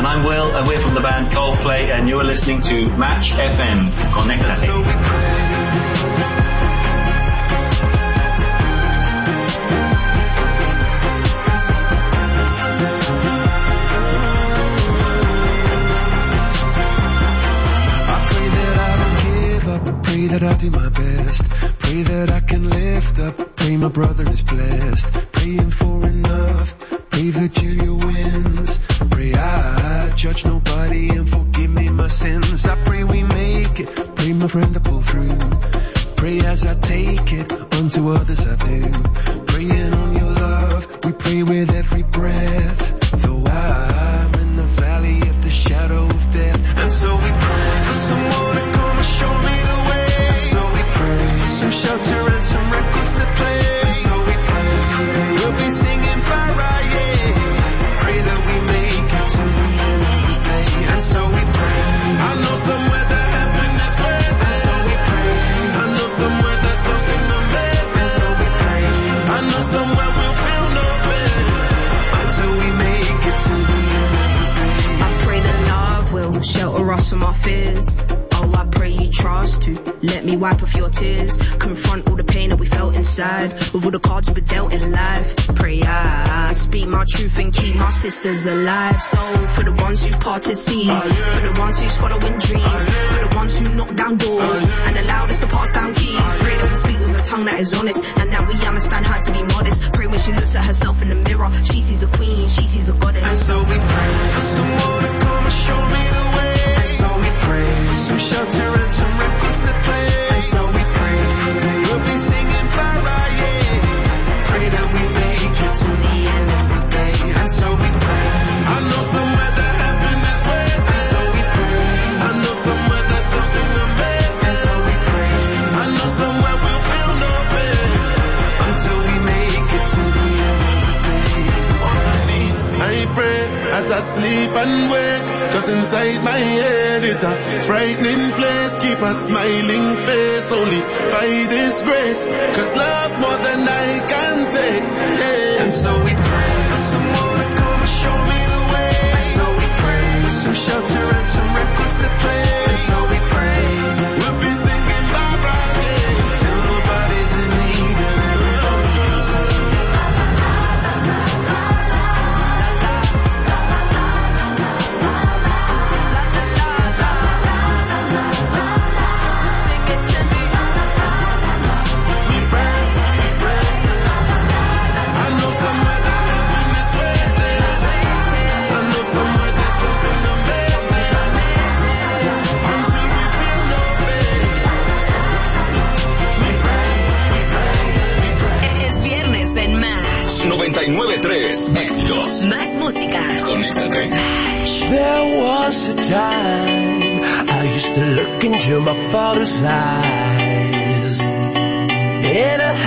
I'm Will, and we're from the band Coldplay, and you're listening to Match FM. Conéctate. Pray that I do my best. Pray that I can lift up. Pray my brother is blessed. Praying for enough. Pray Virginia wins. Pray I judge nobody and forgive me my sins. I pray we make it. Pray my friend to pull through. Pray as I take it. Unto others I do. Praying on your love. We pray with every breath. Though I'm in the valley of the shadow of death. And so we pray for someone to come and show me the way. So we pray for some shelter and some records to play. So we pray we'll be singing Friday. Pray that we make it to the end of the day. And so we pray. I know somewhere that happiness waits. And so we pray. I know somewhere that something amazing. And so we pray. I know somewhere we'll feel no pain until we make it to the end of the day. I pray that love will shelter us from our fears. Oh, I pray you trust to let me wipe off your tears. Confront all the pain that we felt inside with all the cards we were dealt in life. Pray I speak my truth and keep my sisters alive. So for the ones who've parted seas, for the ones who's following dreams, for the ones who knock down doors and allowed us to pass down keys. Pray that we speak with a tongue that is honest and that we understand how to be modest. Pray when she looks at herself in the mirror, she sees a queen, she sees a goddess. And so we pray for someone to come and show me the way. And so we pray for some shelter and some records to play. And so we pray we'll be singing Friday. Pray that we make it to the end of the day. And so we pray. I know somewhere that happiness waits. And so we pray. I know somewhere that something amazing. And so we pray. I know somewhere we'll feel no pain until we make it to the end of the day. On my knees, I pray as I sleep and wake. 'Cause inside my head is a frightening place. Keep a smiling face only by this grace. 'Cause love's more than I can take. Yeah. And so we pray for someone to come and show me the way. And so we pray for some shelter and some records to play. And so we pray we'll be singing Friday till nobody's in need and everybody's Éxitos. Más música. Conéctate. There was a time I used to look into my father's eyes in a